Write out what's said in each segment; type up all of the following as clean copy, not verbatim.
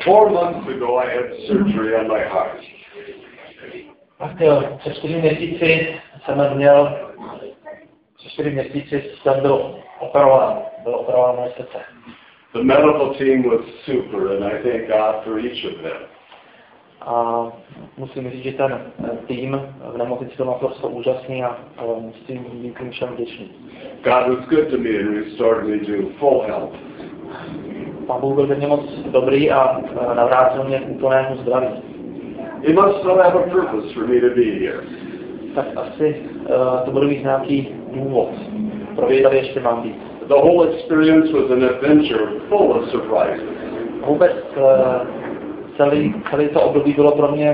4 months ago I had surgery on my heart. Tak před 4 měsíci jsem byl operován moje srdce. The medical team was super and I thank God for each of them. A musím říct, že ten tým v nemocnici byl naprosto úžasný a musím být jim všem vděčný. God was good to me and restored me to full health. Pán Bůh byl ke mně moc dobrý a navrátil mě k úplnému zdraví. He must still have a purpose for me to be here. Tak asi to bude mít nějaký důvod, proč tady ještě mám být. The whole experience was an adventure full of surprises. Vůbec celé to období bylo pro mě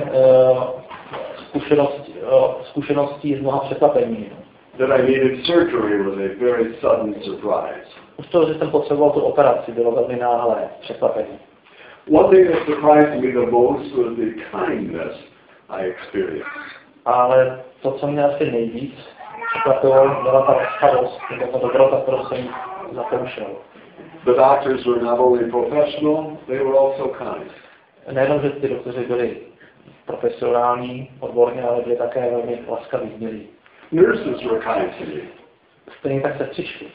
zkušeností z mnoha překvapení. That I needed surgery was a very sudden surprise. Už to, že jsem potřeboval tu operaci, bylo velmi náhlé překvapení. One thing that surprised me the most was the kindness I experienced. Ale to, co mě asi nejvíc překvapilo, byla ta laskavost, nebo ta dobrota, kterou jsem zakoušel. The doctors were not only professional, they were also kind. Nejenom, že ty doktoři byli profesionální, odborní, ale byli také velmi laskaví, milí. Nurses were kind to me. Stejně tak sestřičky.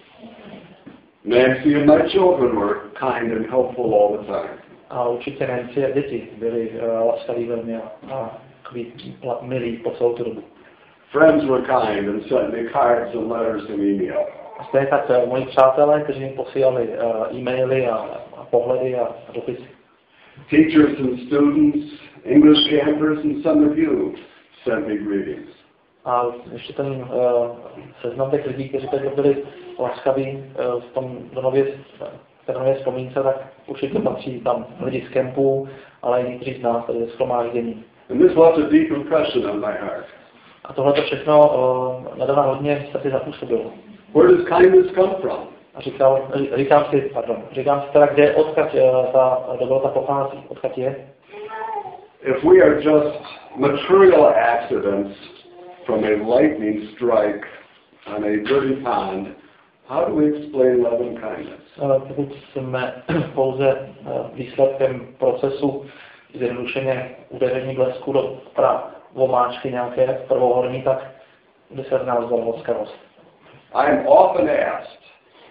Nancy and my children were kind and helpful all the time. A určitě Nancy a děti byli laskaví velmi a milí po celou tu dobu. Friends were kind and sent me cards and letters and email. A stejně tak moji přátelé, kteří mi posílali e-maily a pohledy a dopisy. Teachers and students, English campers and some of you sent me greetings. A ještě ten seznam těch lidí, kteří tady byli laskaví v tom domově vzpomínce, tak určitě patří tam lidi z kempů, ale i někteří z nás tady ze shromáždění. And this left a deep impression on my heart. A tohle to všechno nadává hodně srdci zapůsobilo. Where does kindness come from? A říkám si teda, kde odkud ta dobrota pochází, odkud je. If we are just material accidents from a lightning strike on a dirty pond, how do we explain love and kindness? Pokud jsme pouze výsledkem procesu zjednodušeně udeření blesku do vomáčky nějaké prvohorní, tak by se z nás vzala laskavost. I am often asked,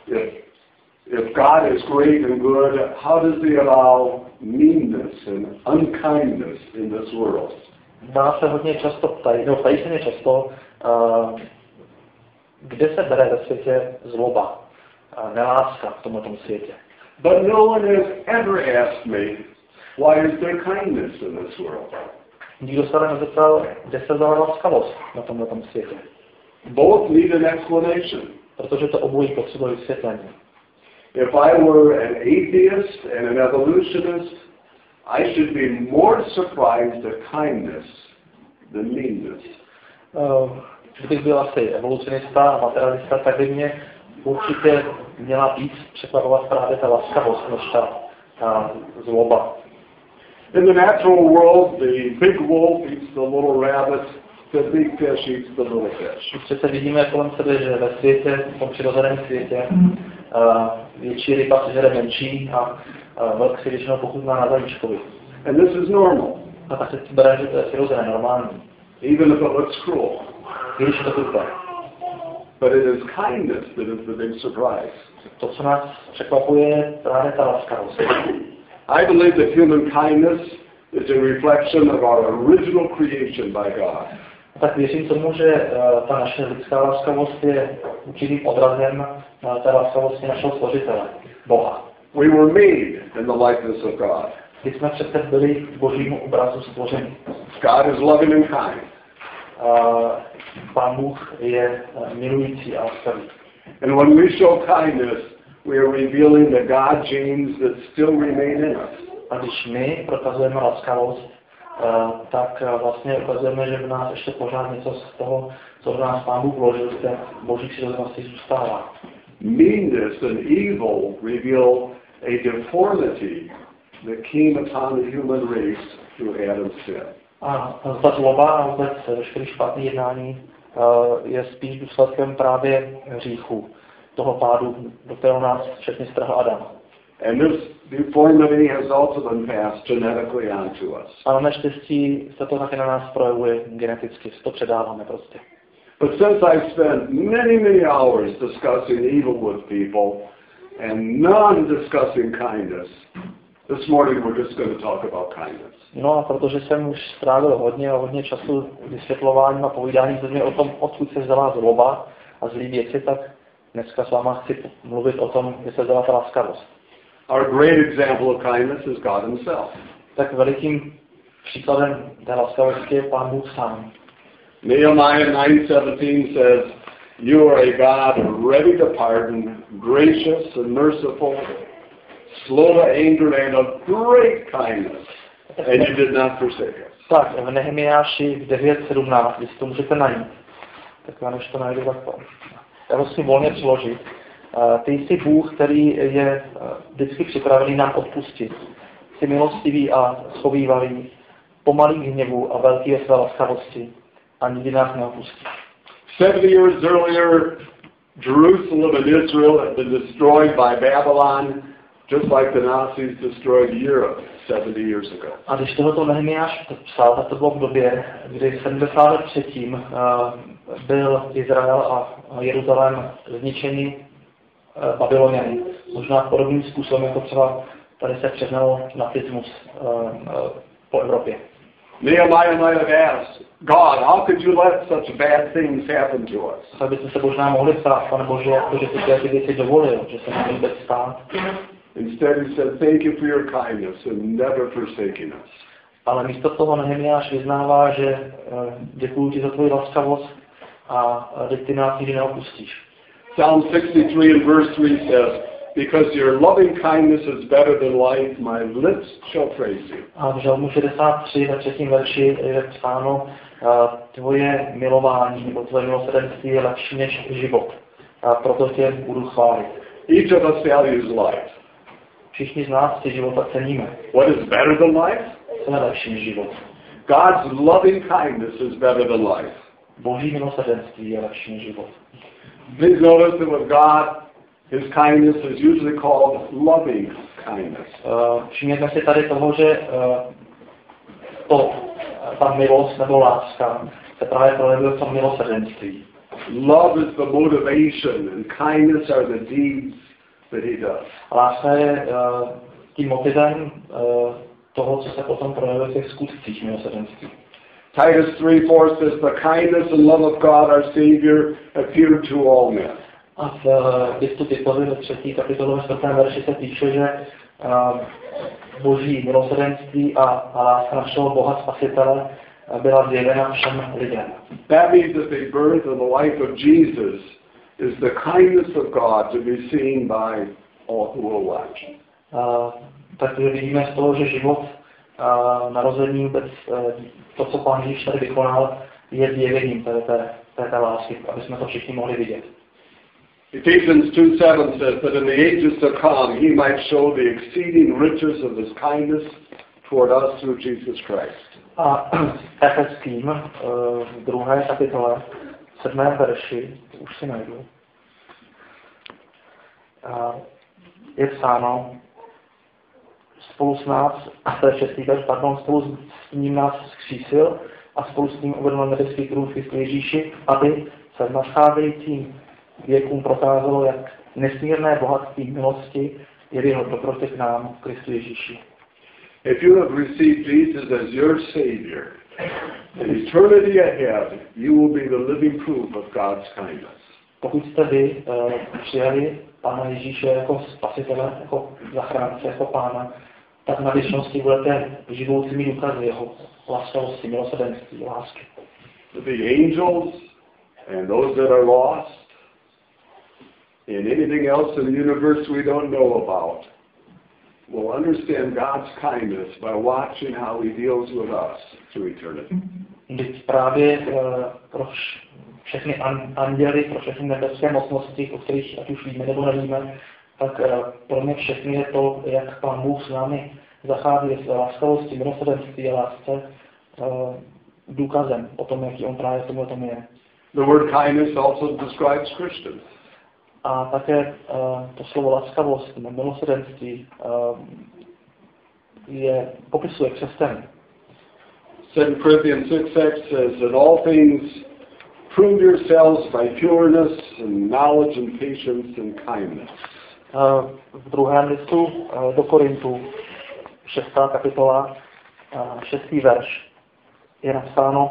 if God is great and good, how does he allow meanness and unkindness in this world? Nás se hodně často ptají se mě často, kde se bere ve světě zloba, neláska v tomto světě. But no one has ever asked me, why is there kindness in this world? Nikdo se ale nezeptal, kde se vzala laskavost na tomto světě. Both need an explanation. Protože to obojí potřebuje vysvětlení. If I were an atheist and an evolutionist, I should be more surprised at kindness than meanness. Kdybych byl asi evolucionista a materialista, tak by mě určitě měla víc překvapovat právě ta laskavost, než ta zloba. In the natural world, the big wolf eats the little rabbit, the big fish eats the little fish. Přece vidíme kolem sebe, že ve světě, v tom přirozeném světě, větší ryba si žere menší a velk si většinou pochutná na zajíčkovi. And this is normal. A tak se bere, že to je přirozené, normální. Even if it looks cruel. Když to tupé. But it is kindness that is the big surprise. To, co nás překvapuje, je právě ta laskavost. I believe that human kindness is a reflection of our original creation by God. Tak věřím tomu, že ta naše lidská laskavost je určitým odrazem té laskavosti našeho stvořitele, Boha. We were made in the likeness of God. Když jsme přece byli k božímu obrazu stvoření. God is loving and kind. Pán Bůh je milující a laskavý. And when we show kindness, we are revealing the God genes that still remain in us. A když my prokazujeme laskavost, tak vlastně ukazujeme, že v nás ještě pořád něco z toho, co v nás Pán Bůh vložil, z té boží přirozenosti zůstává. Meanness and evil reveal a deformity that came upon the human race through Adam's sin. A ta zloba a vůbec veškerý špatný jednání je spíš důsledkem právě hříchu, toho pádu, do kterého nás všechny strhl Adam. And this deformity has also been passed genetically on to us. Ale naštěstí se to také na nás projevuje geneticky, to předáváme prostě. But since I've spent many hours discussing evil with people and none discussing kindness, this morning we're just going to talk about kindness. No a protože jsem už strávil hodně času vysvětlováním a povídáním se o tom, odkud se vzala zloba a zlý věci, tak dneska s váma chci mluvit o tom, kde se vzala ta laskavost. Our great example of kindness is God himself. Tak velikým příkladem té laskavosti je Pán Bůh sám. Nehemiah 9:17 says, "You are a God ready to pardon, gracious and merciful, slow to anger and of great kindness, and you did not forsake us." Tak, v Nehemiáši 9:17, když to můžete najít, tak já než to najdu, tak to. Já to si volně přiložit. Ty jsi Bůh, který je vždycky připravený nám odpustit. Jsi milostivý a schovívavý, pomalý k hněvu a velký ve své laskavosti. A nikdy nás neopustí. 70 years earlier, Jerusalem and Israel had been destroyed by Babylon, just like the Nazis destroyed Europe 70 years ago. A když tohoto Nehemiáš psal, tak to bylo v době, kdy 70 let předtím byl Izrael a Jeruzalém zničeni Babyloniany. Možná podobným způsobem, jako třeba tady se přehnal nacismus po Evropě. Nehemiah might have asked, God, how could you let such bad things happen to us? Tak byste se možná mohli ptát, Pane Bože, jak to, že ty ty věci dovolil, že se nám vůbec stát. Instead he said, thank you for your kindness and never forsaking us. Ale místo toho Nehemiáš vyznává, že děkuju ti za tvoji laskavost a ty nás nikdy neopustíš. Psalm 63 and verse 3 says, because your loving kindness is better than life, my lips shall praise you. A v Žalmu 63 ve 3. verši je psáno, tvoje milování nebo tvoje milosrdenství je lepší než život. A proto tě budu chválit. Each of us values life. Všichni z nás si života ceníme. What is better than life? Co je lepší než život? God's loving kindness is better than life. Boží milosrdenství je lepší než život. Please notice that with God, his kindness is usually called loving kindness. Všimněme si tady toho, že ta milost nebo láska se právě projevuje v tom milosrdenství. Love is the motivation and kindness are the deeds that he does. Láska je tím motivem toho, co se potom projevuje v těch skutcích milosrdenství. Titus 3:4 says, the kindness and love of God our Savior appeared to all men. A v listu Titovi ve 3. kapitole ve 4. verši se píše, že boží milosrdenství a láska našeho Boha Spasitele byla zjevena všem lidem. That means that the birth and the life of Jesus is the kindness of God to be seen by all who will watch. Takže vidíme z toho, že život narození vůbec to, co Pán Ježíš tady vykonal, je zjevením té lásky, aby jsme to všichni mohli vidět. Ephesians 2:7 says that in the ages to come he might show the exceeding riches of his kindness toward us through Jesus Christ. A Efeským v 2. kapitole 7. verši, už si najdu, je psáno, spolu s nás, a to je 6. verš, spolu s ním nás vzkřísil a spolu s ním uvedl na nebeský trůn v Kristu Ježíši, aby se v nadcházejícím věkům prokázalo, jak nesmírné bohatství milosti je v jeho dobroty k nám v Kristu Ježíši. If you have received Jesus as your Savior, in eternity ahead, you will be the living proof of God's kindness. Pokud jste vy přijali Pána Ježíše jako spasitele, jako zachránce, jako Pána, tak na věčnosti budete živoucími důkazy jeho laskavosti, milosrdenství, lásky. The angels and those that are lost and anything else in the universe we don't know about will understand God's kindness by watching how he deals with us through eternity. Vždyť právě pro všechny anděly, pro všechny nebeské mocnosti, o kterých ať už víme nebo nevíme, tak pro mě všechny je to, jak Pán Bůh s námi zachází ve své láskavosti, milosrdenství a lásce důkazem o tom, jaký on právě v tomhle tom je. The word kindness also describes Christians. A také to slovo laskavost, milosrdenství popisuje křesťany. 2 Corinthians 6:6 says, "In all things prove yourselves by pureness and knowledge and patience and kindness." V druhém listu do Korintů, 6. kapitola, 6. verš, je napsáno,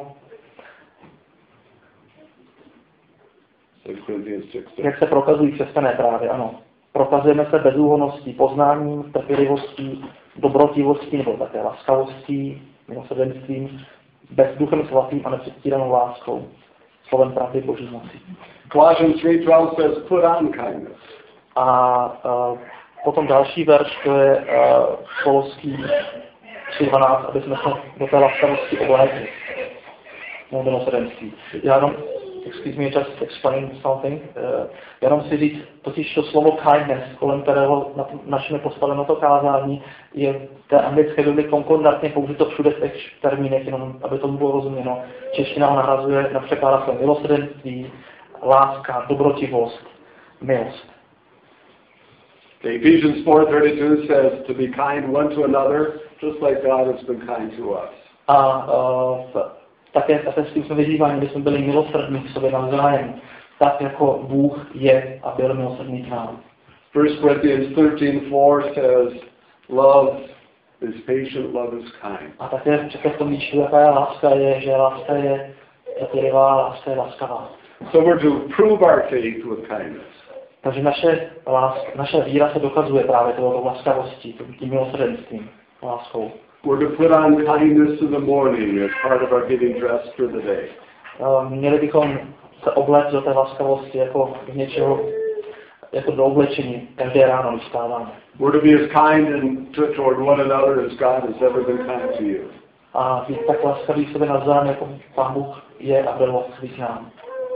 jak se prokazují křesťané právě, ano. Prokazujeme se bezúhonností, poznáním, trpělivostí, dobrotivostí nebo také laskavostí, milosrdenstvím, bezduchem svatým a nepředstíranou láskou, slovem pravdy Boží moci. Colossians 3:12 says, "Put on kindness." A potom další verš, to je Koloský 3:12, aby jsme se do té laskavosti oblékli. No, milosrdenství. Excuse me, just explain something. Jenom si říct, totiž to slovo kindness, kolem kterého našimi postaveno to kázání, je v té anglické Bibli konkordantně použito všude v těch termínech, jenom aby tomu bylo rozuměno. Čeština ho nahrazuje, napřekládá se milosrdenství, láska, dobrotivost, milost. Ephesians 4:32 says to be kind one to another, just like God has been kind to us. A také s tím jsme vyzýváni, aby jsme byli milosrdní k sobě navzájem, tak jako Bůh je a byl milosrdný k nám. 1 Corinthians 13:4 says, "Love is patient, love is kind." A také v tom výčtu, jaká je láska, že láska je trpělivá, láska je laskavá. So we're to prove our faith with kindness. Takže naše víra se dokazuje právě touto laskavostí, tím milosrdenstvím, láskou. We're to put on kindness in the morning as part of our getting dressed for the day. Měli bychom se obléct do té laskavosti jako něčeho, jako do oblečení každé ráno, když vstáváme. We're to be as kind toward one another as God has ever been kind to you. A být tak laskavý sobě navzájem, jako Pán Bůh je a byl laskavý k nám.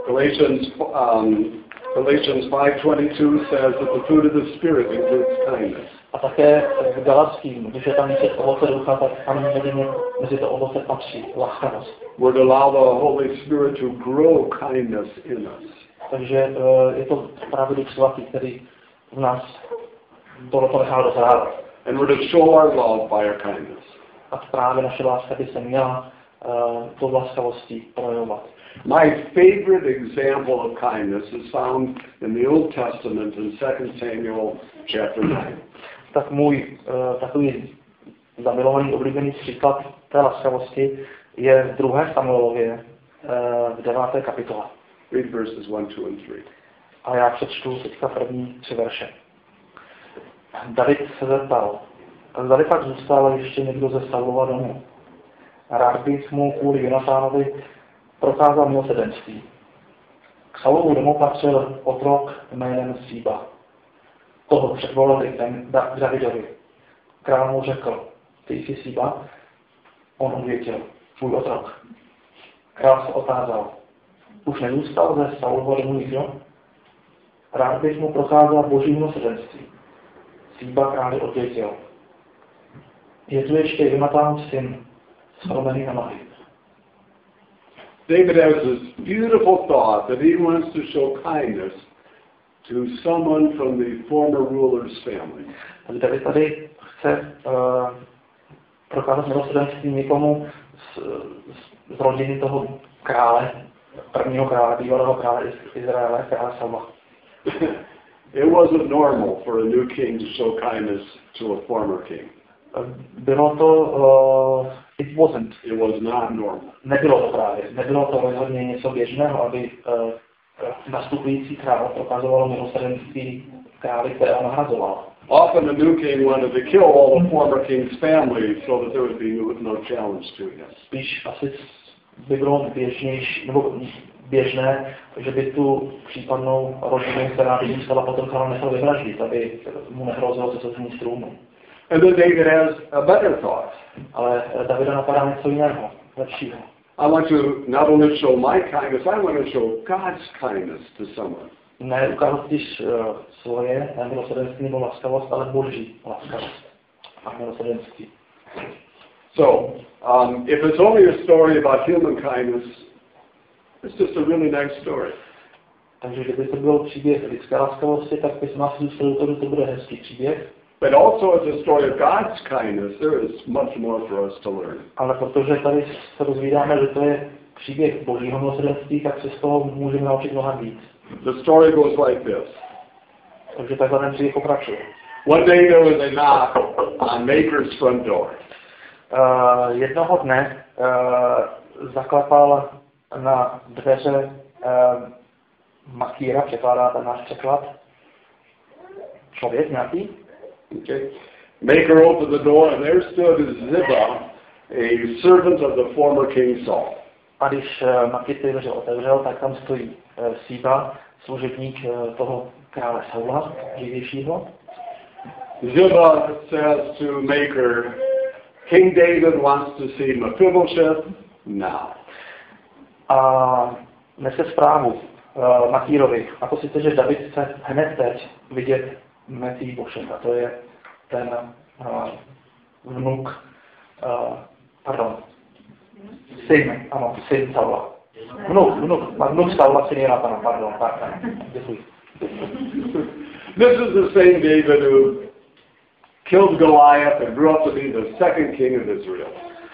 Galatians 5:22 says that the fruit of the Spirit includes kindness. A také v Galackým, když je tam něco ovoce ducha, tak tam mezi to ovoce patří laskavost. We're to allow the Holy Spirit to grow kindness in us. Takže je to právě Duch Svatý, který v nás tohleto nechá dozrávat. And we're to show our love by our kindness. A právě naše láska by se měla tou laskavostí projevovat. My favorite example of kindness is found in the Old Testament in 2 Samuel chapter 9. Tak můj takový zamilovaný, oblíbený příklad té laskavosti je v 2. Samuelově v 9. kapitole. Read verses 1, 2, and 3. A já přečtu teďka první 3 verše. David se zeptal, zdali pak zůstal ještě někdo ze Saulova domu. Rád bych mu kvůli Jonatánovi prokázal milosrdenství. K Saulovu domu patřil otrok jménem Síba. Toho předvolali k Davidovi. Král mu řekl, ty jsi Síba? On odvětil, tvůj otrok. Král se otázal, už nezůstal ze Saulova domu nikdo? Rád bych mu prokázal Boží milosrdenství. Síba králi odvětil. Je tu ještě Jonatánův syn, schromený na nohy. David has this beautiful thought that he wants to show kindness to someone from the former ruler's family. David tady chce prokázat milosrdenství někomu z rodiny toho krále, prvního krále, bývalého krále Izraele, krále Saula. It wasn't normal for a new king to show kindness to a former king. Bylo to, it was not normal. Nebylo to rozhodně něco běžného, aby nastupující král prokazoval milosrdenství králi, které on nahrazoval. Often the new king wanted to kill all the former king's family so that there would be no challenge to him. Spíš asi by bylo běžné, že by tu případnou rodinu, která by zůstala potom krále, nechal vyvraždit, aby mu nehrozilo sesazení z trůnu. And then David has a better thought. Ale Davida napadá něco jiného, lepšího. I want to not only show my kindness, I want to show God's kindness to someone. Ne ukázat když svoje milosrdenství nebo laskavost, ale Boží laskavost a milosrdenství. So, if it's only a story about human kindness, it's just a really nice story. Takže kdyby to byl příběh lidské laskavosti, tak bychom asi mysleli, že to bude hezký příběh. But also as a story of God's kindness, there is much more for us to learn. Ale protože tady se dozvídáme, že to je příběh Božího milosrdenství, tak se z toho můžeme naučit mnohem víc. The story goes like this. Takže takhle ten příběh pokračuje. One day there was a knock on Maker's front door. Jednoho dne zaklepal na dveře Makíra, překládá ten náš překlad. Člověk nějaký? Okay. Maker opened the door and there stood Ziba, a servant of the former King Saul. A když Makír ty dveře otevřel, tak tam stojí Síba, služebník toho krále Saula, dřívějšího. Ziba says to Maker, King David wants to see Mephibosheth now. A nese zprávu Makírovi, a to sice, že David chce hned teď vidět Mefiboshefa, to je ten syn Saula. Vnuk Saula, syn Jonatana, pardon, děkuji. This is the same David who killed Goliath and grew up to be the second king of Israel.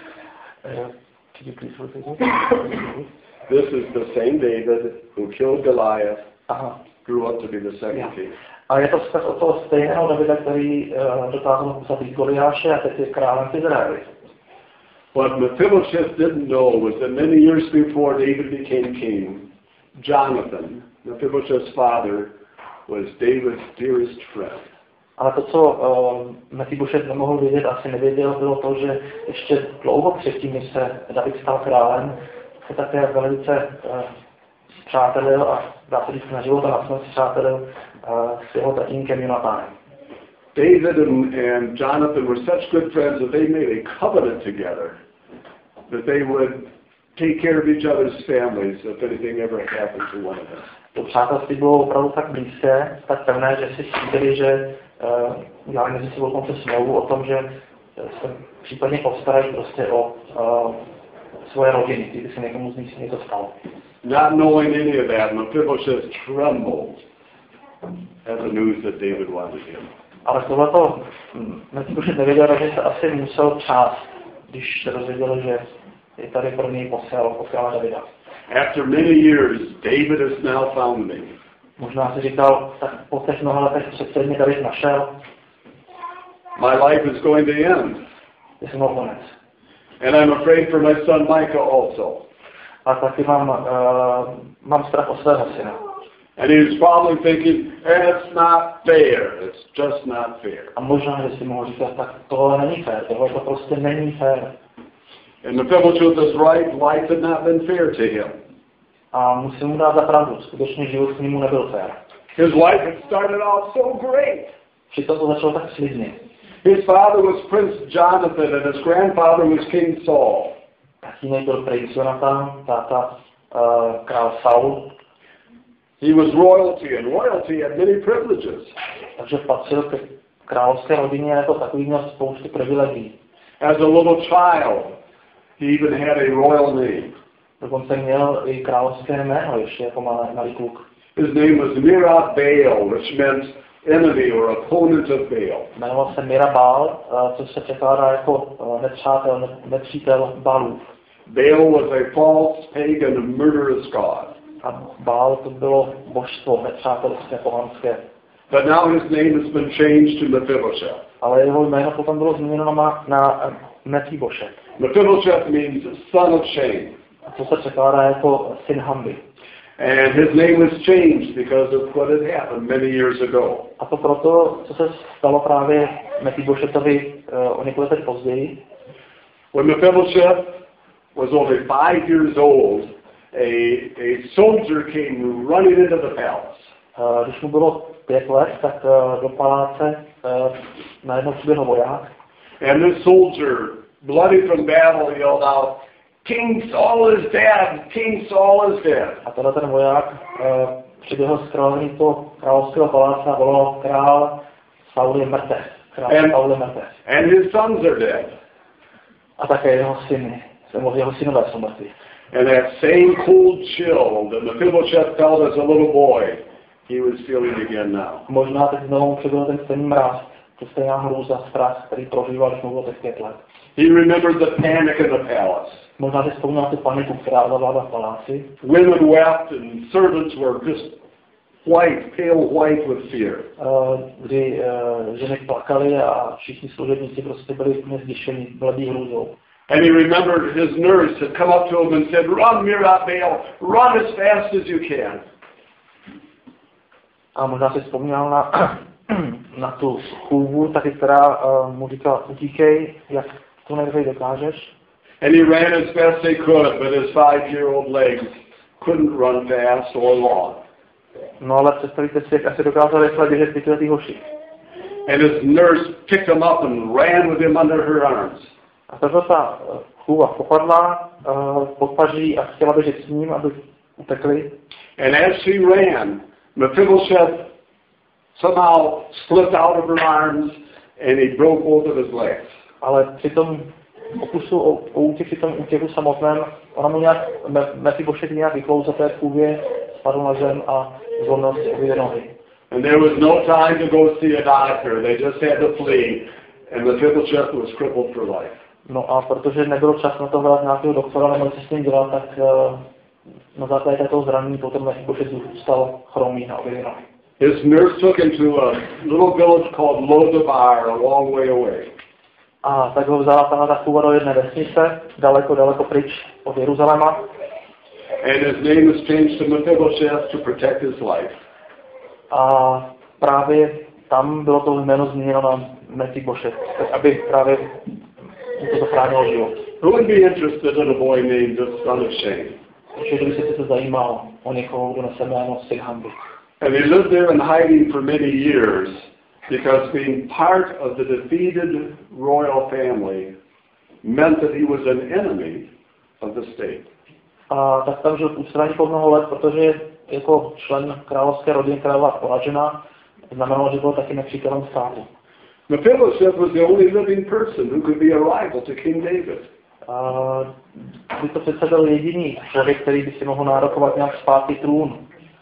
Could you please repeat it? This is the same David who killed Goliath, grew up to be the second king. A je to vzkaz od toho stejného Davida, který dokázal zabít Goliáše a teď je králem v Izraeli. What Mephibosheth didn't know was that many years before David became king, Jonathan, Mephibosheth's father, was David's dearest friend. Ale to, co Mephibosheth nemohl vědět, asi nevěděl, bylo to, že ještě dlouho předtím, než se David stal králem, se také velice spřátelil a dá se říct na život a na smrt spřátelil s jeho tatínkem Jonatanem. David and Jonathan were such good friends that they made a covenant together that they would take care of each other's families if anything ever happened to one of them. To přátelství bylo opravdu tak blízké, tak pevné, že si slíbili, že udělali mezi sebou konce smlouvu o tom, že se případně postarají prostě o svoje rodiny, kdyby se někomu z nich něco stalo. Not knowing any of that, Mephibosheth trembled at the news that David wanted him. Ale tohleto Mephibosheth nevěděl, že se asi musel třást, když se dozvěděl, že je tady pro něj posílal Davida. After many years, David has now found me. Možná si říkal, tak po těch mnoha letech přece mě David našel. My life is going to end. Je jsem konec. And I'm afraid for my son Micah also. A taky mám strach o svého syna. And he's probably thinking, it's not fair. It's just not fair. A možná, že si mohl říkat, tak tohle není fér, tohle to prostě není fér. And Mephibosheth is right, life had not been fair to him. A musím mu dát za pravdu, skutečně život s ním nebyl fér. His life had started off so great. Přitom to začalo tak slibně. His father was Prince Jonathan and his grandfather was King Saul. Tatínek byl princ Jonathan, táta král Saul. He was royalty, and royalty had many privileges. Takže patřil k královské rodině, jako takový měl spoustu privilegií. As a little child, he even had a royal name. Dokonce měl i královské jméno, ještě jako malý kluk. His name was Mirabel, which meant enemy or opponent of Baal. Jmenoval se Mirabal, což se překládá jako nepřítel Baalův. Baal was a false, pagan, murderous god. A Baal to bylo božstvo, nepřátelské, pohanské. But now his name has been changed to Mephibosheth. Ale jeho jméno potom bylo změněno na Mephibosheth. Mephibosheth means son of shame. A to se překládá jako syn hanby. And his name was changed because of what had happened many years ago. A to proto, co se stalo právě Mephiboshethovi o několik let později. When Mephibosheth was only 5 years old, a soldier came running into the palace. Když mu bylo 5 let, tak do paláce najednou přiběhl voják. And this soldier, bloody from battle, yelled out, King Saul is dead! King Saul is dead! A teda ten voják přiběhl z královského paláce a volal, král Saul je mrtev. Saul je mrtev. And his sons are dead. A také jeho synové jsou mrtví. And that same cold chill that Mephibosheth felt as a little boy, he was feeling again now. Možná teď znovu přebyl ten stejný mráz, to stejná hrůza, strach, který prožíval, když mu bylo těch 5 let. He remembered the panic in the palace. Možná si vzpomněl tu paniku, která zavládla v paláci. Women wept and servants were just white, pale white with fear. Kdy ženy plakaly a všichni služebníci prostě byli úplně zděšení, bledý hrůzou. And he remembered his nurse had come up to him and said, "Run, Mirabel, run as fast as you can." A možná si vzpomněl na tu chůvu, taky, která mu říkala, utíkej, jak to nejrychleji dokážeš. And he ran as best they could, but his 5-year-old legs couldn't run fast or long. No ale představíte si, jak asi dokázal rychle běžet 5letý hoši. And his nurse picked him up and ran with him under her arms. A tato ta chůva popadla pod paží a chtěla běžet s ním, aby utekli. And as she ran, Mephibosheth somehow slipped out of her arms and he broke both of his legs. Ale při tom pokusu o útěk, při tom útěku samotném, ona mu nějak, Mephibosheth nějak vyklouzl té chůvě, spadl na zem a zlomil si obě nohy. And there was no time to go see a doctor. They just had to flee. And Mephibosheth was crippled for life. No a protože nebyl čas na to hledat nějakého doktora, nebo co s tím dělat, tak na základě toho zranění potom Mephibosheth zůstal chromý na obě nohy. His nurse took him to a little village called Lodabar, a long way away. A tak ho vzala ta chůva do jedné vesnice, daleko pryč od Jeruzaléma. And his name was changed to Mephibosheth to protect his life. A právě tam bylo to jméno změněno na Mephibosheth, aby právě mu to zachránilo život. Who would be interested in a boy named the son of shame? Takže kdyby se to zajímalo o někoho, kdo nese jméno syn hanby. And he lived there in hiding for many years because being part of the defeated royal family meant that he was an enemy of the state. A tak tam žil v ústraní po mnoho let, protože jako člen královské rodiny, která byla poražena, znamenalo, že byl taky nepřítelem státu. Mephibosheth was the only living person who could be a rival to King David. By to přece byl jediný člověk, který by si mohl nárokovat nějak zpátky trůn.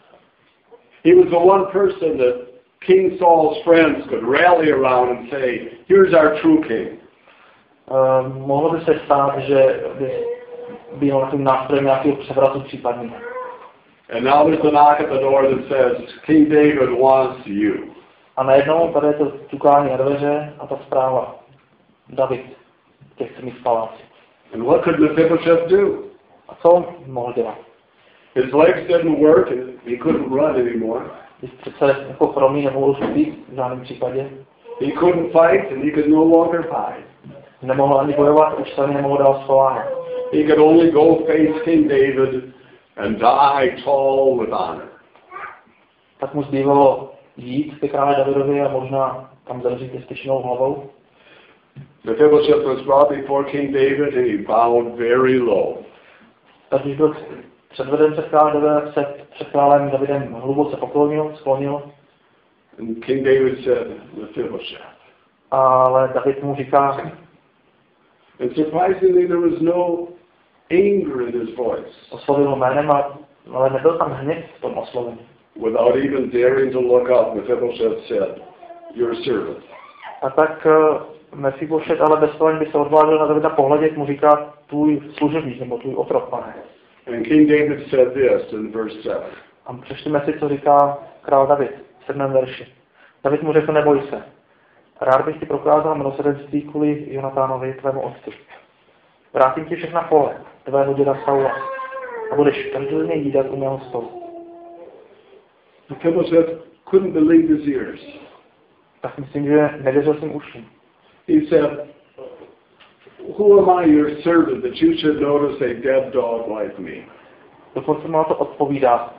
He was the one person that King Saul's friends could rally around and say, "Here's our true king." Mohlo by se stát, že by byl takovým nástrojem nějakého převratu případně. And now there's a knock at the door that says, "King David wants you." A najednou tady je to ťukání na dveře a ta zpráva. David, těch chce mít v paláci. And what could Mephibosheth do? A co mohl dělat? His legs didn't work and he couldn't run anymore. Když přece jako chromý nemohl šupit v žádném případě. He couldn't fight and he could no longer hide. Nemohl ani bojovat, už se ani nemohl dál schovávat. He could only go face King David and die tall with honor. Tak mu zbývalo jít ke králi Davidovi a možná tam zemřít se styčnou hlavou. Mephibosheth was brought before King David and he bowed very low. Tak když byl předveden před králem Davidem, se před králem Davidem hluboce sklonil. And King David said, Mephibosheth. Ale David mu říká, and surprisingly there was no anger in his voice. Oslovil ho jménem, ale nebyl tam hněv v tom oslovení. Without even daring to look up, Mephibosheth said, "Your servant." A tak Mephibosheth, ale bez toho, by se odvážil na Davida pohledět, mu říká, tvůj služebník nebo tvůj otrok, pane. And King David said this in verse 7. A přečteme si, co říká král David v 7. verši. David mu řekl, neboj se. Rád bych ti prokázal milosrdenství kvůli Jonatánovi, tvému otci. Vrátím ti všechna pole, tvého děda Saula, a budeš každodenně jídat u mého stolu. Mephibosheth couldn't believe his ears. Tak myslím, že nevěřil svým uším. He said, "Who am I, your servant, that you should notice a dead dog like me?" Dokonce mu na to odpovídá.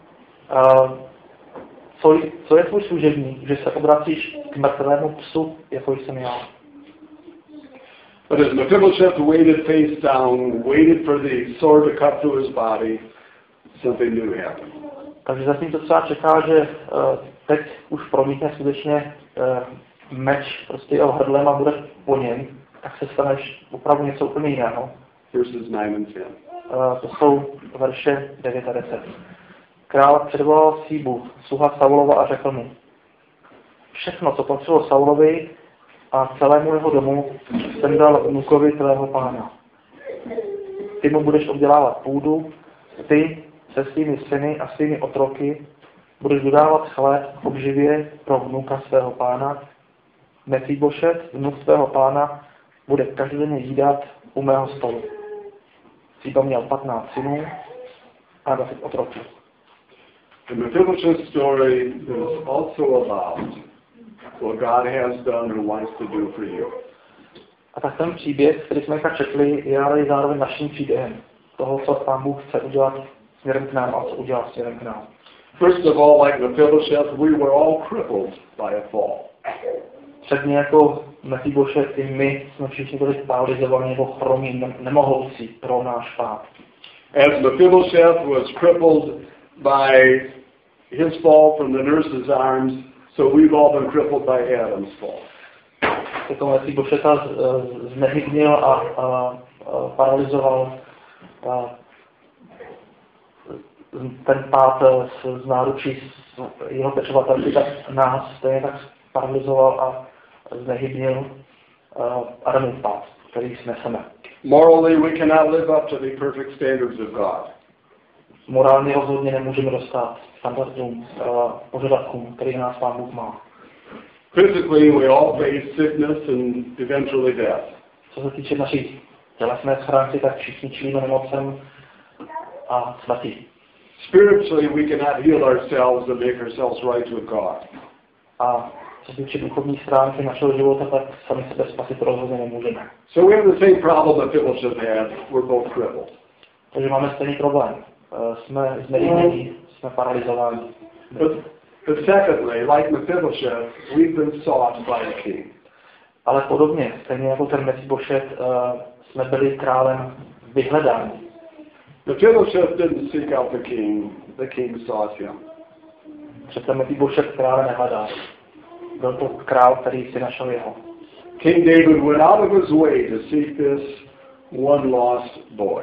Co je tvůj služebník, že se obracíš k mrtvému psu, jako jsem já? But as Mephibosheth waited face down, waited for the sword to cut through his body, something new happened. Takže zatím to třeba čeká, že teď už promítne skutečně meč prostě jeho hrdlem a bude po něm, tak se staneš opravdu něco úplně jiného. Verses 9 and 10. To jsou verše 9 a 10. Král předvolal Síbu, sluha Saulova, a řekl mu: všechno, co patřilo Saulovi a celému jeho domu, jsem dal vnukovi tvého pána. Ty mu budeš obdělávat půdu, ty se svými syny a svými otroky budeš dodávat chléb k obživě pro vnuka svého pána. Mefibošet, vnuk svého pána, bude každodenně jídat u mého stolu. Síba měl 15 synů a 20 otroků. The Mephibosheth story is also about what God has done and wants to do for you. A tak ten příběh, který jsme tak četli, je ale zároveň naším příběhem toho, co Pán Bůh chce udělat směrem k nám a co udělat směrem k nám. First of all, like Mephibosheth, we were all crippled by a fall. Předně jako Mefibošet, i my jsme všichni byli paralizovaní nebo chromí, nemohoucí pro náš pád. As Mephibosheth was crippled by his fall from the nurse's arms, so we've all been crippled by Adam's fall. Jako Mefibošeta znehybnil a paralizoval ten pád z náručí jeho pečovatelky, tak nás stejně tak paralizoval a znehybnil Adamův pád, který sneseme. Morally, we cannot live up to the perfect standards of God. Morálně rozhodně nemůžeme dostat standardům, požadavkům, který nás Pán Bůh má. Physically, we all face sickness and eventually death. Co se týče naší tělesné schránky, tak všichni čelíme nemocem a smrti. Spiritually, we cannot heal ourselves and make ourselves right with God. A co se týče duchovní stránky našeho života, tak sami sebe spasit rozhodně nemůžeme. So we have the same problem that Mephibosheth had. We're both crippled. Takže máme stejný problém. Jsme znehybnění, jsme paralizováni. But secondly, like Mephibosheth, we've been sought by a king. Ale podobně, stejně jako ten Mefibošet, jsme byli králem vyhledáni. Mephibosheth didn't seek out the king sought him. Přece Mefibošet krále nehledal. Byl to král, který si našel jeho. King David went out of his way to seek this one lost boy.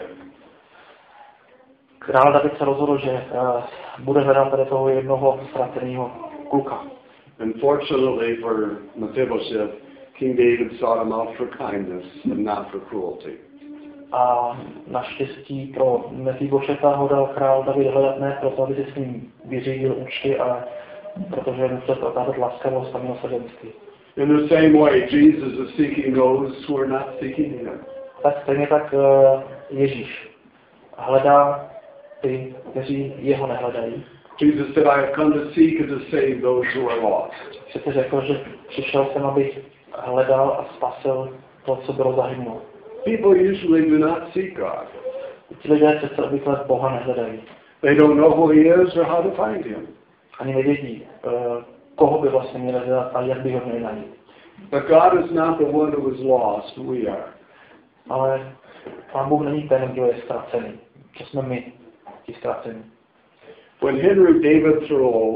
Král David se rozhodl, že bude hledat tady toho jednoho ztraceného kluka. Unfortunately for Mephibosheth, King David sought him out for kindness and not for cruelty. A naštěstí pro Mefibošeta ho dal král David hledat ne proto, aby si s ním vyřídil účty, ale protože musel prokázat laskavost a milosrdenství. In the same way, Jesus is seeking those who are not seeking him. Tak stejně tak Ježíš hledá ty, kteří jeho nehledají. Jesus said, I have come to seek and to save those who are lost. Přece řekl, že přišel jsem, abych hledal a spasil to, co bylo zahynulo. People usually do not seek God. Ti lidé přece obvykle Boha nehledají. They don't know who he is or how to find him. Ani nevědí, koho by vlastně měli hledat a jak by ho měli najít. But God is not the one who is lost, we are. Ale Pán Bůh není ten, kdo je ztracený. To jsme my, ti ztracení. When Henry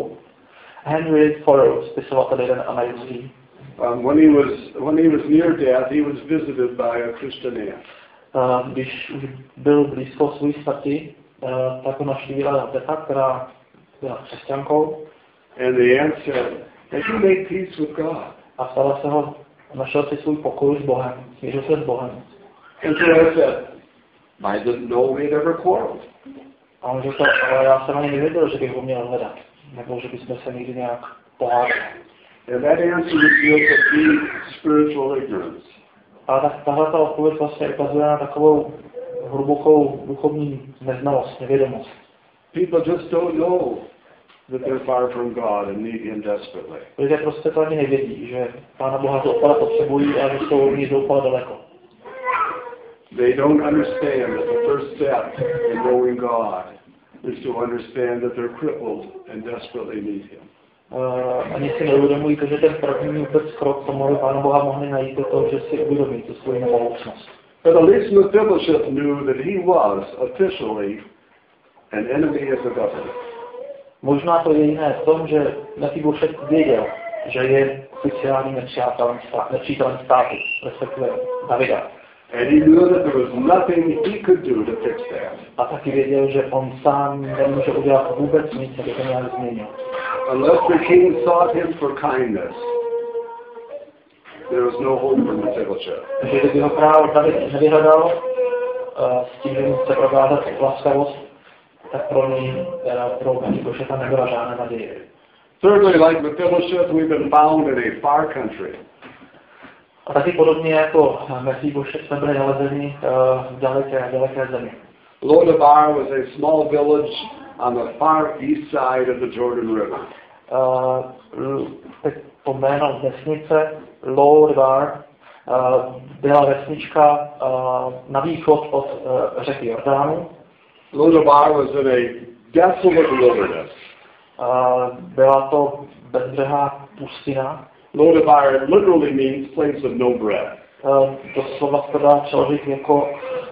Thoreau, spisovatel jeden americký, when he was near death, he was visited by a Christian aunt. Když už byl blízko své smrti, tak ho navštívila teta, která byla křesťankou. And the aunt said, "Have you made peace with God?" A stala se ho, našel si svůj pokoj s Bohem, smířil se s Bohem. And Thoreau said, I didn't know we'd ever quarreled. A on řekl, ale já jsem ani nevěděl, že bych ho měl hledat, nebo že bychom se nikdy nějak pohádali. And that answer reveals a deep spiritual ignorance. Ale tahle odpověď vlastně ukazuje na takovou hlubokou duchovní neznalost, nevědomost. People just don't know that they're far from God and need him desperately. Lidé prostě to ani nevědí, že Pána Boha zoufale potřebují a že jsou od ní zoufale daleko. They don't understand that the first step in knowing God is to understand that they're crippled and desperately need him. Ani si neuvědomují to, že ten první vůbec krok tomu, aby Pána Boha mohli najít, je to, že si uvědomí tu svoji nemohoucnost. But at least Mephibosheth knew that he was officially an enemy of the government. Možná to je jiné v tom, že Mefibošet věděl, že je oficiálním nepřítelem státu, respektive Davida. And he knew that there was nothing he could do to fix that. A taky věděl, že on sám nemůže udělat vůbec nic, aby to nějak změnil. Unless the king sought him for kindness, there was no hope for Mephibosheth. Takže kdyby ho král David nevyhledal s tím, že mu chce prokázat laskavost, tak pro něj, pro Mephibosheta nebyla žádná naděje. Thirdly, like Mephibosheth, we've been found in a far country. A taky podobně jako Mephibosheth jsme byli nalezeni v daleké zemi. Lodabar was a small village on the far east side of the Jordan River. To jméno vesnice Lodabar byla vesnička na východ od řeky Jordánu. Lodabar was in a desolate wilderness. Byla to bezbřehá pustina. Lodabar literally means place of no bread. To slova se dá přeložit jako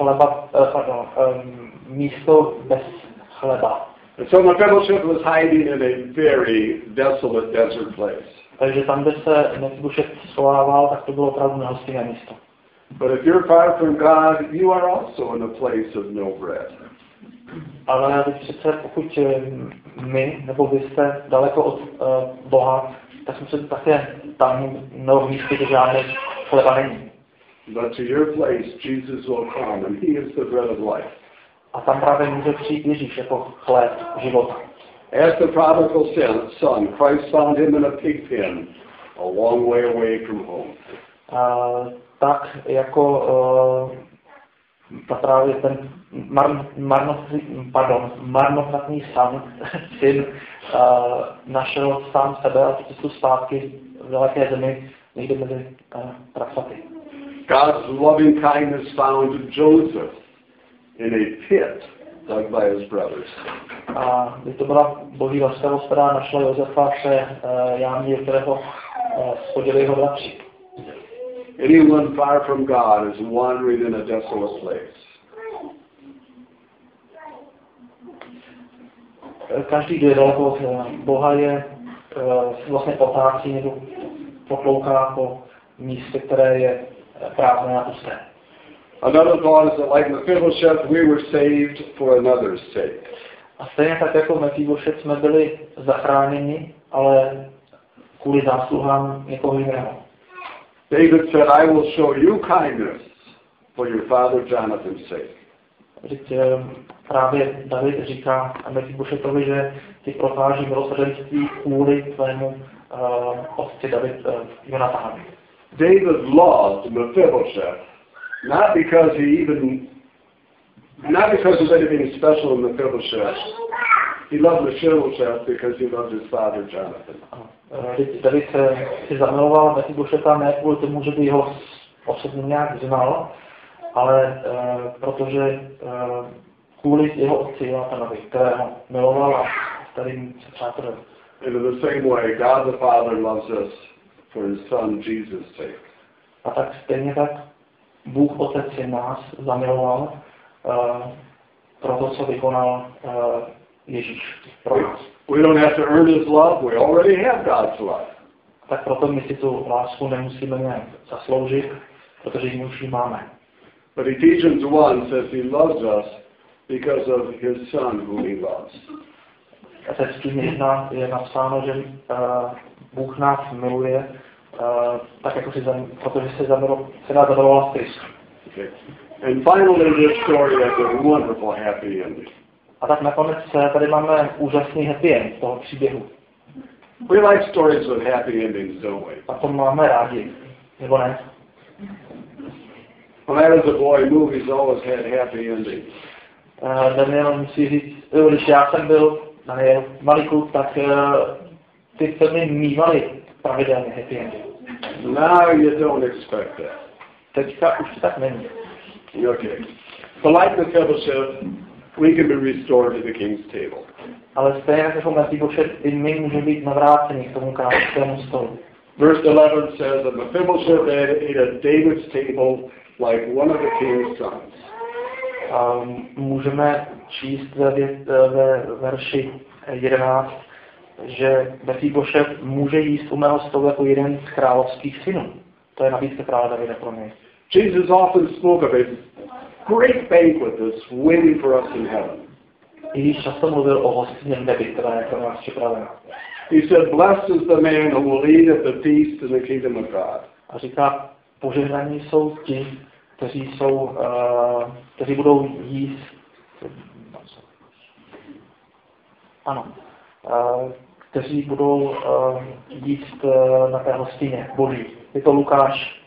místo bez chleba. And so Mephibosheth was hiding in a very desolate desert place. Takže tam, kde se Mephibosheth schovával, tak to bylo opravdu nehostinné místo. But if you're far from God, you are also in a place of no bread. Ale přece pokud my, nebo vy jste daleko od Boha, tak jsme se také tam v místě, kde žádný chleba není. But to your place, Jesus will come, and He is the bread of life. A tam právě může přijít Ježíš jako chléb života. As the prodigal son, Christ found him in a pig pen, a long way away from home. Tak jako právě ten marnotratný syn našel sám sebe a cestu zpátky v daleké zemi, někde mezi prasaty. God's loving kindness found Joseph in a pit dug by his brothers. A když to byla boží laskavost, která našla Josefa v té jámě, kterého schodili jeho bratři. Anyone far from God is wandering in a desolate place. Každý, kdo je daleko od Boha, je vlastně otácí nebo potlouká po místě, které je prázdné a pusté. Another thought is that like Mephibosheth, we were saved for another's sake. A stejně tak jako Mephibosheth jsme byli zachráněni, ale kvůli zásluhám někoho jiného. David said, I will show you kindness for your father Jonathan's sake. Vždyť právě David říká Mefibošetovi, že ti prokáží milosrdenství kvůli tvému otci Jonatánovi. David loved Mephibosheth, not because of anything special in Mephibosheth. He loved Mephibosheth because he loved his father Jonathan. David si zamiloval Mefibošeta ne kvůli tomu, že by ho osobně nějak znal, ale protože kvůli jeho otci Jonatanovi, kterého miloval a kterým se přátelil. And in the same way, God the Father loves us for his son Jesus' sake. A tak stejně tak Bůh Otec si nás zamiloval pro to, co vykonal Ježíš pro nás. We don't have to earn his love, we already have God's love. Tak proto my si tu lásku nemusíme nějak zasloužit, protože ji už máme. But Ephesians 1 says he loves us because of his son whom he loves. A Efeským 1 je napsáno, že Bůh nás miluje, tak jako protože se nás zamiloval v Kristu. Okay. And finally this story has a wonderful happy ending. A tak nakonec tady máme úžasný happy end toho příběhu. We like stories with happy endings, don't we? A to máme rádi, nebo ne? When I was a boy, movies always had happy endings. Daniel musí říct, když já jsem byl malý kluk, tak ty filmy mývaly pravidelně happy endy. Now you don't expect that. Teďka už to tak není. Okay. So like Mephibosheth, we can be restored to the king's table. Ale stejně jako Mephibosheth, i my můžeme být navráceni k tomu královskému stolu. Verse 11 says that Mephibosheth ate at David's table like one of the king's sons. Můžeme číst ve verši 11, že Mephibosheth může jíst u mého stolu jako jeden z královských synů. To je nabídka krále Davida pro něj. Jesus often spoke of a great banquet that's waiting for us in heaven. Ježíš často mluvil o hostině v nebi, která je pro nás připravena. He said, blessed is the man who will eat at the feast in the kingdom of God. A říká, požehnaní jsou ti, kteří budou jíst, kteří budou jíst na té hostině Boží. Je to Lukáš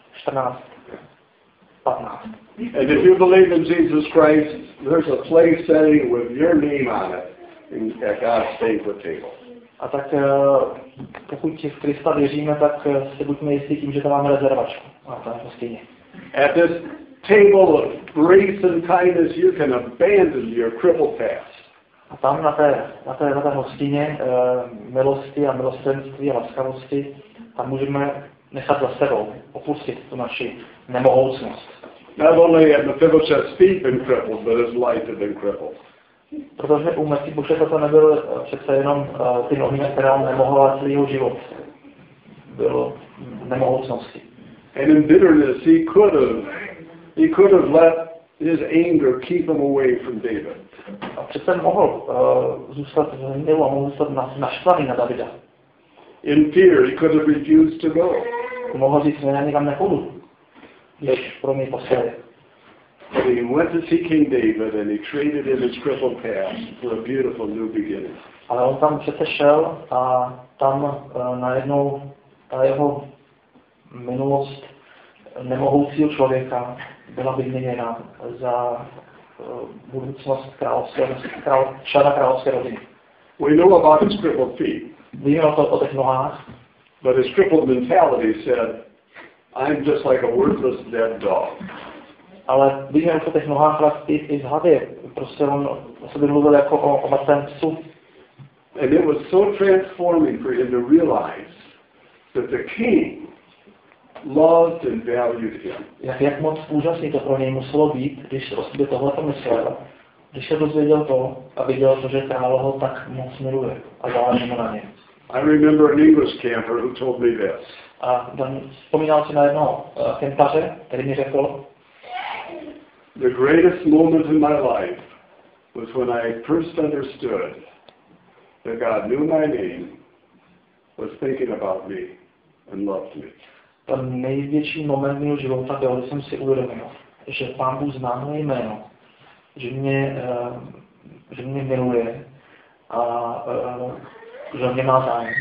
14:15. And if you believe in Jesus Christ, there's a place setting with your name on it at God's banquet table. A tak pokud v Krista věříme, tak si buďme jistí tím, že tam máme rezervačku na té hostině. At this table of grace and kindness, you can abandon your crippled past. A tam na té hostině milosti a milosrdenství a laskavosti, tam můžeme nechat za sebou, opustit tu naši nemohoucnost. Not only had Mephibosheth's feet been crippled, but his life had been crippled. Protože u Mefibošeta to nebyl přece jenom ty nohy, které on nemohl, ale celý jeho život bylo nemohoucnosti. And in bitterness, he could have let his anger keep him away from David. A přece mohl zůstat v hněvu a mohl zůstat naštvaný na Davida. In fear, he could have refused to go. Mohl říct, že já nikam nepůjdu, když pro mě poslali. But he went to see King David and he traded in his crippled past for a beautiful new beginning. Ale on tam přece šel a tam najednou ta jeho minulost nemohoucího člověka byla vyměněna za budoucnost člena královské rodiny. We know about his crippled feet. Víme o těch nohách. But his crippled mentality said, I'm just like a worthless dead dog. Ale víme o těch nohách, ale i v hlavě. Prostě on o sobě mluvil jako o mrtvém psu. And it was so transforming for him to realize that the king loved and valued him. Jak moc úžasný to pro něj muselo být, když o sobě tohle pomyslel. Když se dozvěděl to a viděl to, že král ho tak moc miluje a záleží mu na něm. I remember an English camper who told me this. A vzpomínal si na jednoho kempaře, který mi řekl, the greatest moment in my life was when I first understood that God knew my name, was thinking about me, and loved me. Ten největší moment mého života byl, když jsem si uvědomil, že Pán Bůh zná moje jméno, že mě miluje a že mě má zájem.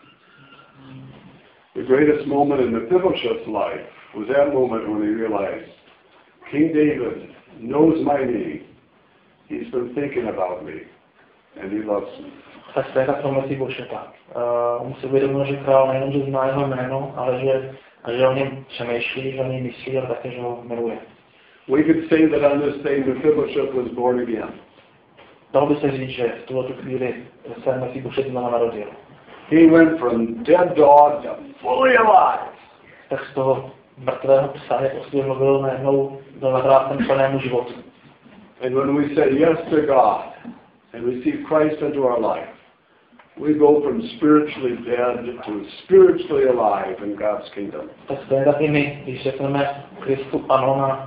The greatest moment in Mephibosheth's life was that moment when he realized King David knows my name. He's been thinking about me, and he loves me. Tak to je tak pro Mefibošeta. On si uvědomil, že král nejenom, že zná jeho jméno, ale že o něm přemýšlí, že o něm myslí, ale také, že ho miluje. We could say that on this day Mephibosheth was born again. Dalo by se říct, že v tuto chvíli se Mefibošet znovu narodil. He went from dead dog to fully alive. Tak z toho mrtvého psa, jak o sobě mluvil, najednou byl navrácen plnému životu. And when we say yes to God and receive Christ into our life, we go from spiritually dead to spiritually alive in God's kingdom. Tak stejně tak i my, když řekneme Kristu ano,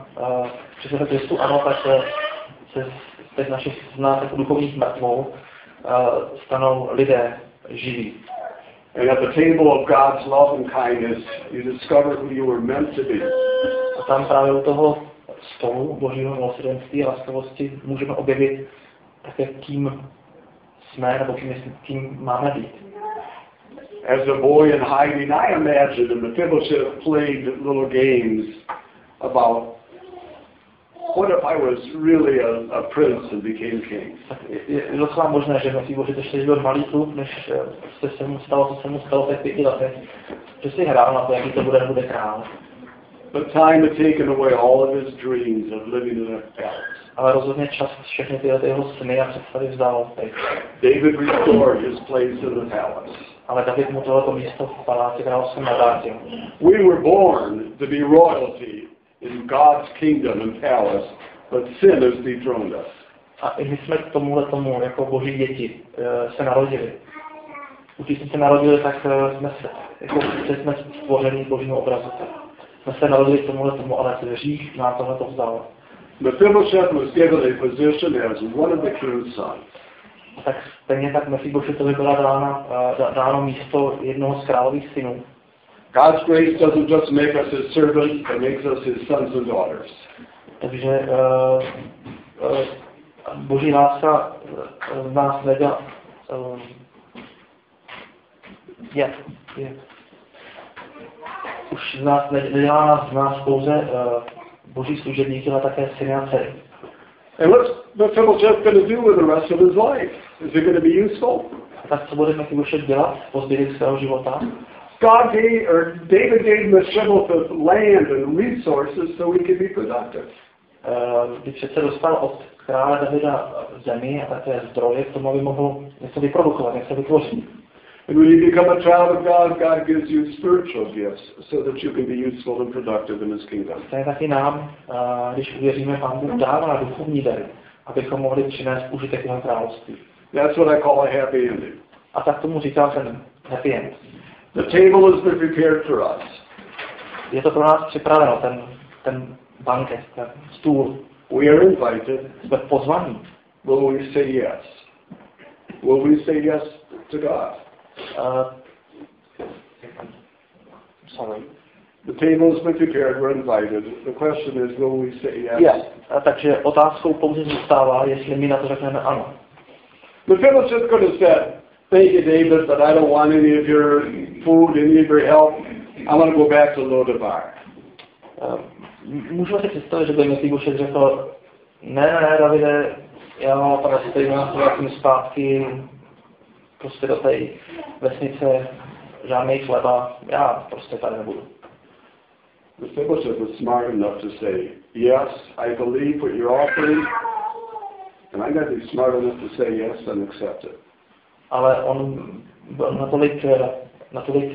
tak se z těch našich znátek duchovních mrtvou stanou lidé živí. And at the table of God's love and kindness, you discover who you were meant to be. A tam právě u toho stolu Božího milosrdenství a laskavosti můžeme objevit také, kým jsme, nebo kým máme být. As a boy in hiding, I imagined that Mephibosheth played little games about what if I was really a prince and became king. Je docela možné, že Mefibošet ještě byl malý kluk, než se mu stalo, co se mu stalo v 5 letech, že si hrál na to, jaký to bude král. But time had taken away all of his dreams of living in a palace. Ale rozhodně čas všechny tyhle jeho sny a představy vzdal teď. David restored his place in the palace. Ale David mu tohleto místo v paláci královském navrátil. We were born to be royalty in God's kingdom and palace, but sin has dethroned us. A i my jsme k tomu jako boží děti se narodili. Když jsme se narodili, tak jsme stvoření božího obrazu. jsme se narodili k tomu, ale hřích nám tohleto vzal. Mephibosheth was given a position as one of the king's sons. A tak stejně tak Mefibošetovi byla dáno místo jednoho z králových synů. God's grace doesn't just make us his servants, it makes us his sons and daughters. Takže Boží láska z nás nedělá, už z nás nedělá z nás pouze Boží služebníky, ale také syny a dcery. And what's Mephibosheth going to do with the rest of his life? Is it going to be useful? A tak co bude Mefibošet dělat po zbytek svého života? David gave Mephibosheth land and resources so he could be productive. Když přece dostal od krále Davida zemi a také zdroje k tomu, aby mohl něco vyprodukovat, něco vytvořit. And when you become a child of God, God gives you spiritual gifts so that you can be useful and productive in his kingdom. To je taky nám, když uvěříme, Pán Bůh dává duchovní dary, abychom mohli přinést užitek jeho království. That's what I call a happy ending. A tak tomu říká ten happy end. The table has been prepared for us. Je to pro nás připraveno, ten banket, ten stůl. We are invited. Jsme pozvaní. Will we say yes? Will we say yes to God? Sorry. The table has been prepared, we're invited. The question is, will we say yes? Yes. Takže otázkou pouze zůstává, jestli my na to řekneme ano. Mephibosheth could have said, thank you, David, but I don't want any of your food, any of your help. I want to go back to Lodabar. Můžu si představit, že by Mefibošet řekl, ne, Davide, já prostě vrátím zpátky prostě do té vesnice, žádnej chleba, já prostě tady nebudu. Mephibosheth was smart enough to say, yes, I believe what you're offering, and I got to be smart enough to say yes and accept it. Ale on byl natolik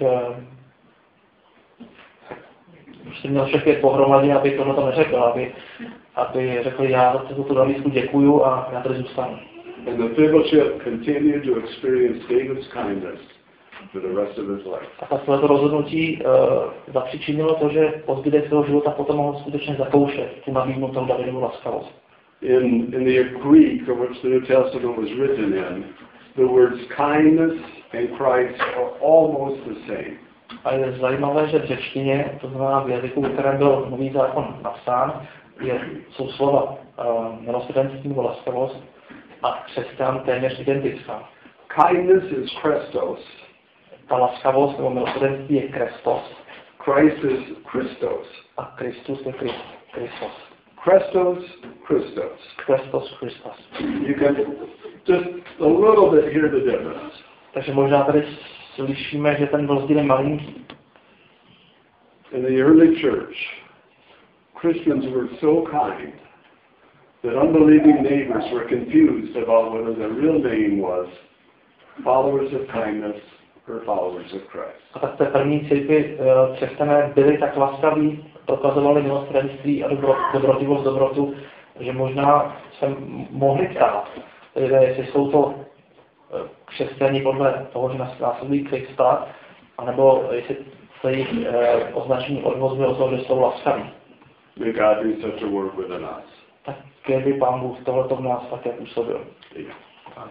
už si měl všechny pohromadě, aby tohle neřekl, aby řekl, já za tuto nabídku děkuju a já tady zůstanu. And Mephibosheth continued to experience David's kindness for the rest of his life. A tak tohleto rozhodnutí zapříčinilo to, že po zbytek svého života potom mohl skutečně zakoušet tu nabídnutou Davidovu laskavost. In the Greek, of which the New Testament was written in, the words kindness and Christ are almost the same. A je zajímavé, že v řečtině, to znamená v jazyku, v kterém byl Nový zákon napsán, jsou slova milosrdenství nebo laskavost a křesťan téměř identická. Kindness is Christos. Ta laskavost nebo milosrdenství je Kristos. Christ is Christos. A Kristus je Kristos. Christos, Christos. Kristos, Kristos. You can just a little bit hear the difference. Takže možná tady slyšíme, že ten rozdíl je malinký. In the early church, Christians were so kind that unbelieving neighbors were confused about whether their real name was followers of kindness or followers of Christ. A tak v té první církvi křesťané byli tak laskaví, prokazovali milosrdenství a dobrotivost, dobrotu, že možná se mohli ptát, jestli jsou to křesťaní podle toho, že následují Krista, anebo jestli se jich označení odvozuje od toho, že jsou laskaví. May God do such a work within us. Tak kdyby Pán Bůh tohleto v nás také působil. Amen.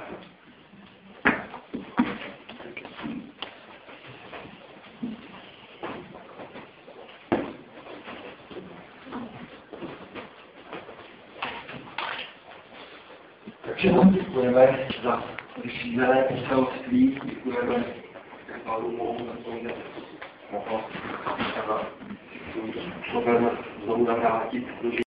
Takže děkujeme za vysílené poselství, děkujeme Pánu Bohu za to, že mohl znovu navrátit do